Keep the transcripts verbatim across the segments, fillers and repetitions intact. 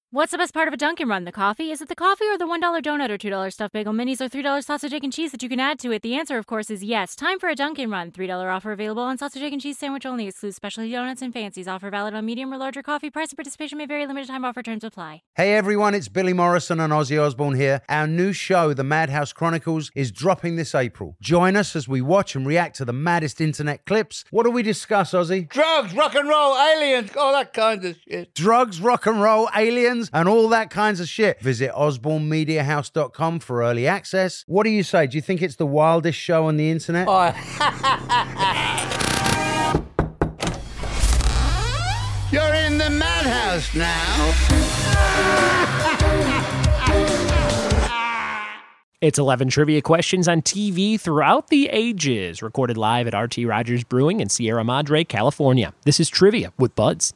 What's the best part of a Dunkin' Run? The coffee? Is it the coffee or the one dollar donut or two dollar stuffed bagel minis or three dollar sausage, egg, and cheese that you can add to it? The answer, of course, is yes. Time for a Dunkin' Run. three dollar offer available on sausage, egg, and cheese sandwich only. Excludes specialty donuts and fancies. Offer valid on medium or larger coffee. Price and participation may vary. Limited time offer. Terms apply. Hey everyone, it's Billy Morrison and Ozzy Osbourne here. Our new show, The Madhouse Chronicles, is dropping this April. Join us as we watch and react to the maddest internet clips. What do we discuss, Ozzy? Drugs, rock and roll, aliens, all that kind of shit. Drugs, rock and roll, aliens, and all that kinds of shit. Visit osborne media house dot com for early access. What do you say? Do you think it's the wildest show on the internet? Oh. You're in the madhouse now. It's eleven trivia questions on T V throughout the ages, recorded live at R T Rogers Brewing in Sierra Madre, California. This is Trivia with Buds.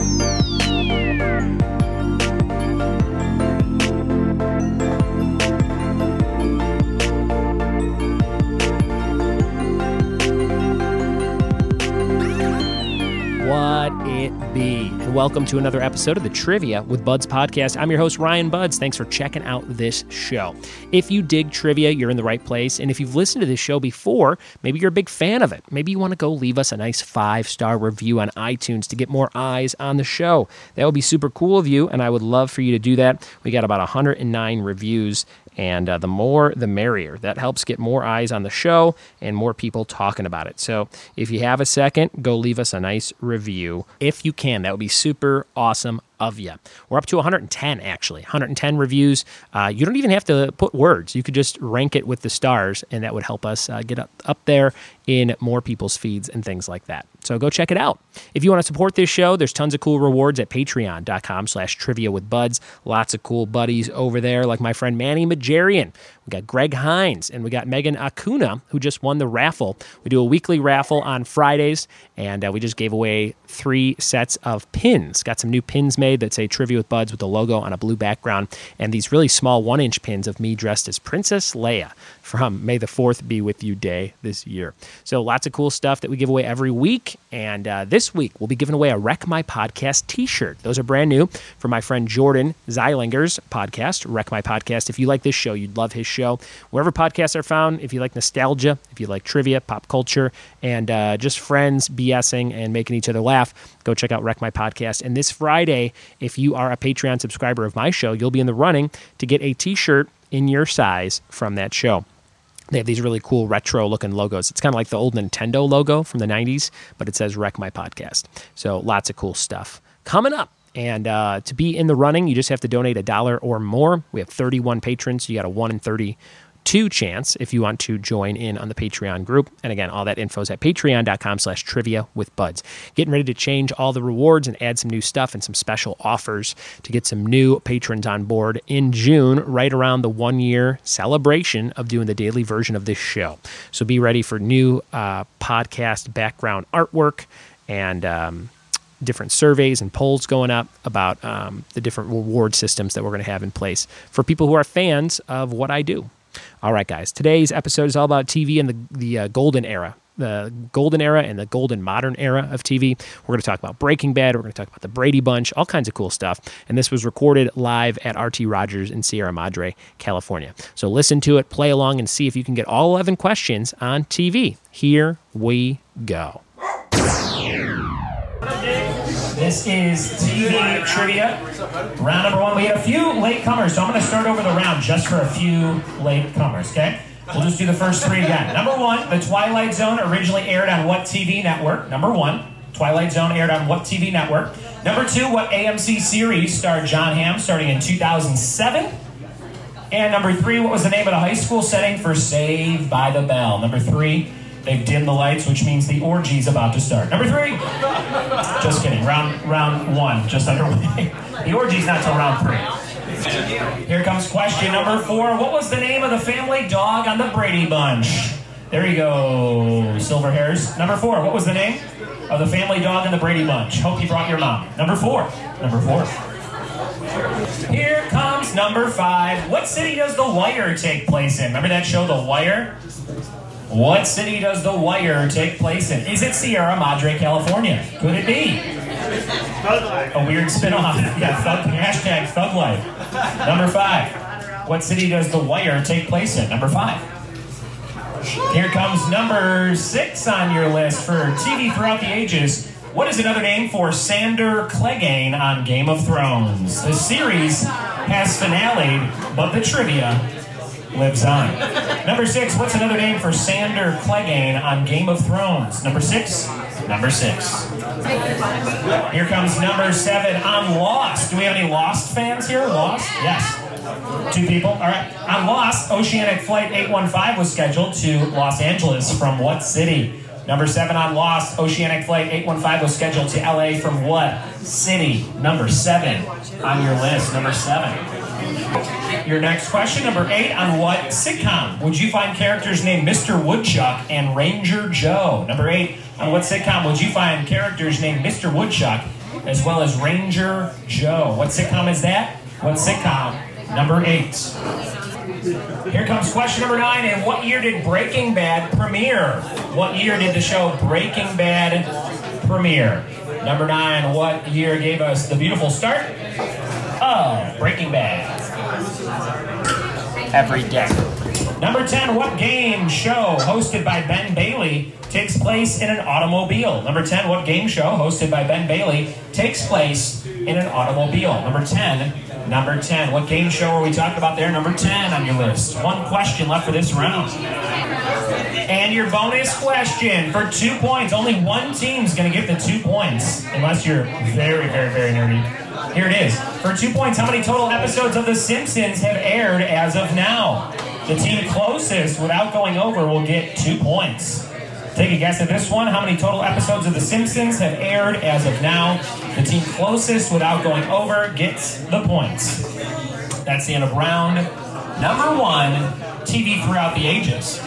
What it be? And welcome to another episode of the Trivia with Buds podcast. I'm your host, Ryan Buds. Thanks for checking out this show. If you dig trivia, you're in the right place. And if you've listened to this show before, maybe you're a big fan of it. Maybe you want to go leave us a nice five-star review on iTunes to get more eyes on the show. That would be super cool of you, and I would love for you to do that. We got about one hundred nine reviews, and uh, the more, the merrier. That helps get more eyes on the show and more people talking about it. So if you have a second, go leave us a nice review. If you can, that would be super awesome of you. We're up to one hundred ten, actually. one hundred ten reviews. Uh, you don't even have to put words. You could just rank it with the stars, and that would help us uh, get up, up there in more people's feeds and things like that. So go check it out. If you want to support this show, there's tons of cool rewards at patreon.com slash trivia with buds. Lots of cool buddies over there, like my friend Manny Majarian. We got Greg Hines, and we got Megan Acuna, who just won the raffle. We do a weekly raffle on Fridays, and uh, we just gave away three sets of pins. Got some new pins made that say Trivia with Buds with the logo on a blue background, and these really small one-inch pins of me dressed as Princess Leia from May the fourth Be With You Day this year. So lots of cool stuff that we give away every week, and uh, this week we'll be giving away a Wreck My Podcast t-shirt. Those are brand new for my friend Jordan Zeilinger's podcast, Wreck My Podcast. If you like this show, you'd love his show. Wherever podcasts are found, if you like nostalgia, if you like trivia, pop culture, and uh, just friends BSing and making each other laugh, go check out Wreck My Podcast. And this Friday, if you are a Patreon subscriber of my show, you'll be in the running to get a t-shirt in your size from that show. They have these really cool retro-looking logos. It's kind of like the old Nintendo logo from the nineties, but it says Wreck My Podcast. So lots of cool stuff coming up. And uh, to be in the running, you just have to donate a dollar or more. We have thirty-one patrons, so you got a one in thirty-two chance if you want to join in on the Patreon group. And again, all that info is at patreon.com slash trivia with buds. Getting ready to change all the rewards and add some new stuff and some special offers to get some new patrons on board in June, right around the one-year celebration of doing the daily version of this show. So be ready for new uh, podcast background artwork and um, different surveys and polls going up about um, the different reward systems that we're going to have in place for people who are fans of what I do. All right, guys, today's episode is all about T V and the, the uh, golden era, the golden era and the golden modern era of T V. We're going to talk about Breaking Bad. We're going to talk about the Brady Bunch, all kinds of cool stuff. And this was recorded live at R T Rogers in Sierra Madre, California. So listen to it, play along, and see if you can get all eleven questions on T V. Here we go. This is T V trivia. Round number one. We had a few late comers, so I'm going to start over the round just for a few late comers, okay? We'll just do the first three again. Number one, The Twilight Zone originally aired on what T V network? Number one, Twilight Zone aired on what T V network? Number two, what A M C series starred John Hamm starting in two thousand seven? And number three, what was the name of the high school setting for Saved by the Bell? Number three, they've dimmed the lights, which means the orgy's about to start. Number three. Just kidding. Round round one, just underway. The orgy's not till round three. Here comes question number four. What was the name of the family dog on the Brady Bunch? There you go, silver hairs. Number four. What was the name of the family dog in the Brady Bunch? Hope you brought your mom. Number four. Number four. Here comes number five. What city does The Wire take place in? Remember that show, The Wire? What city does The Wire take place in? Is it Sierra Madre, California? Could it be A weird spin-off. Yeah, thug, hashtag Thug Life. Number five. What city does The Wire take place in? Number five. Here comes number six on your list for T V throughout the ages. What is another name for Sandor Clegane on Game of Thrones? The series has finale'd, but the trivia lives on. Number six, what's another name for Sandor Clegane on Game of Thrones? Number six, number six. Here comes number seven on Lost. Do we have any Lost fans here? Lost? Yes. Two people. All right. On Lost, Oceanic Flight eight one five was scheduled to Los Angeles from what city? Number seven on Lost, Oceanic Flight eight one five was scheduled to L A from what city? Number seven on your list. Number seven. Your next question, number eight, on what sitcom would you find characters named Mister Woodchuck and Ranger Joe? Number eight, on what sitcom would you find characters named Mister Woodchuck as well as Ranger Joe? What sitcom is that? What sitcom? Number eight. Here comes question number nine. In what year did Breaking Bad premiere? What year did the show Breaking Bad premiere? Number nine. What year gave us the beautiful start of Breaking Bad? Every day. Number ten. What game show hosted by Ben Bailey takes place in an automobile? Number ten. What game show hosted by Ben Bailey takes place in an automobile? Number ten. Number ten. What game show are we talking about there? Number ten on your list. One question left for this round. And your bonus question for two points. Only one team's going to get the two points, unless you're very, very, very nerdy. Here it is. For two points, how many total episodes of The Simpsons have aired as of now? The team closest, without going over, will get two points. Take a guess at this one. How many total episodes of The Simpsons have aired as of now? The team closest without going over gets the points. That's the end of round number one, T V throughout the ages.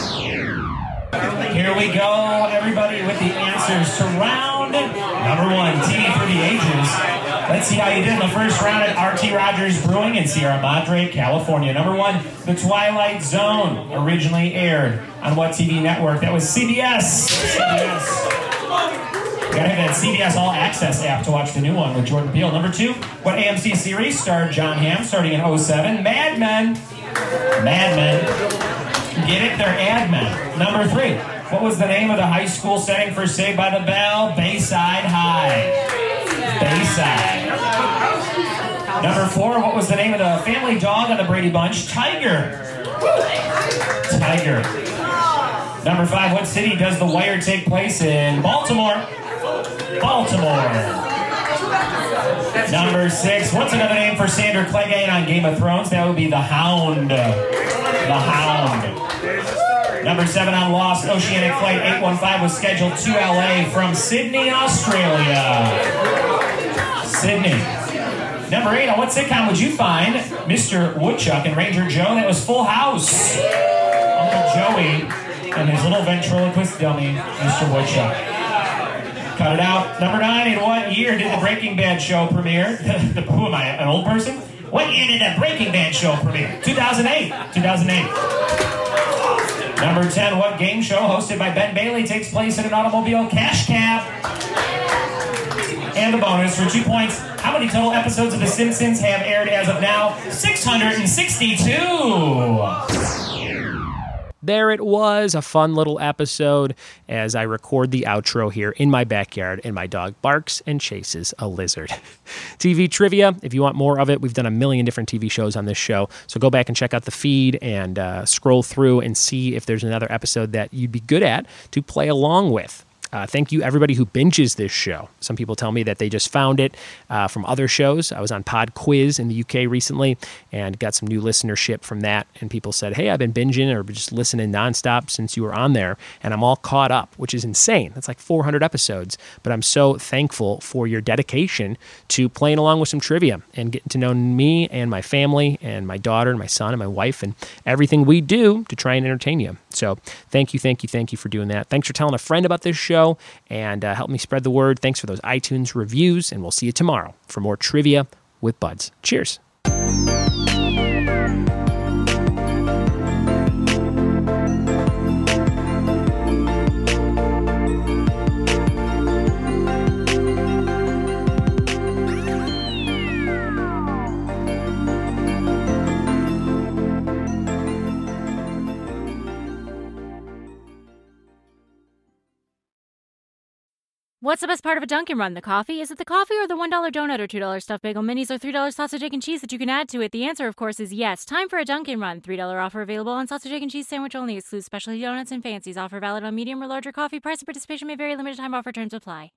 Here we go, everybody, with the answers to round number one, T V through the ages. Let's see how you did in the first round at R T Rogers Brewing in Sierra Madre, California. Number one, The Twilight Zone originally aired on what T V network? That was C B S. C B S. You gotta have that C B S All Access app to watch the new one with Jordan Peele. Number two, what A M C series starred John Hamm starting in oh seven? Mad Men. Mad Men. Get it? They're ad men. Number three, what was the name of the high school setting for Saved by the Bell? Bayside High. Bayside. Number four, what was the name of the family dog on the Brady Bunch? Tiger. Tiger. Number five, what city does The Wire take place in? Baltimore. Baltimore. Number six, what's another name for Sandor Clegane on Game of Thrones? That would be the Hound. The Hound. Number seven on Lost, Oceanic Flight eight one five was scheduled to L A from Sydney, Australia. Sydney. Number eight, on what sitcom would you find Mister Woodchuck and Ranger Joe? That was Full House. Uncle Joey and his little ventriloquist dummy, Mister Woodchuck. Cut it out. Number nine, in what year did the Breaking Bad show premiere? Who am I, an old person? What year did the Breaking Bad show premiere? two thousand eight. two thousand eight. Number ten, what game show hosted by Ben Bailey takes place in an automobile? Cash Cab. And the bonus for two points. How many total episodes of The Simpsons have aired as of now? six hundred sixty-two. There it was, a fun little episode as I record the outro here in my backyard and my dog barks and chases a lizard. T V trivia, if you want more of it, we've done a million different T V shows on this show, so go back and check out the feed and uh, scroll through and see if there's another episode that you'd be good at to play along with. Uh, thank you, everybody who binges this show. Some people tell me that they just found it uh, from other shows. I was on Pod Quiz in the U K recently and got some new listenership from that. And people said, hey, I've been binging or just listening nonstop since you were on there. And I'm all caught up, which is insane. That's like four hundred episodes. But I'm so thankful for your dedication to playing along with some trivia and getting to know me and my family and my daughter and my son and my wife and everything we do to try and entertain you. So thank you, thank you, thank you for doing that. Thanks for telling a friend about this show and uh, help me spread the word. Thanks for those iTunes reviews, and we'll see you tomorrow for more Trivia with Buds. Cheers. What's the best part of a Dunkin' Run? The coffee? Is it the coffee or the one dollar donut or two dollar stuffed bagel minis or three dollar sausage, egg, and cheese that you can add to it? The answer, of course, is yes. Time for a Dunkin' Run. three dollar offer available on sausage, egg, and cheese sandwich only. Excludes specialty donuts and fancies. Offer valid on medium or larger coffee. Price and participation may vary. Limited time offer. Terms apply.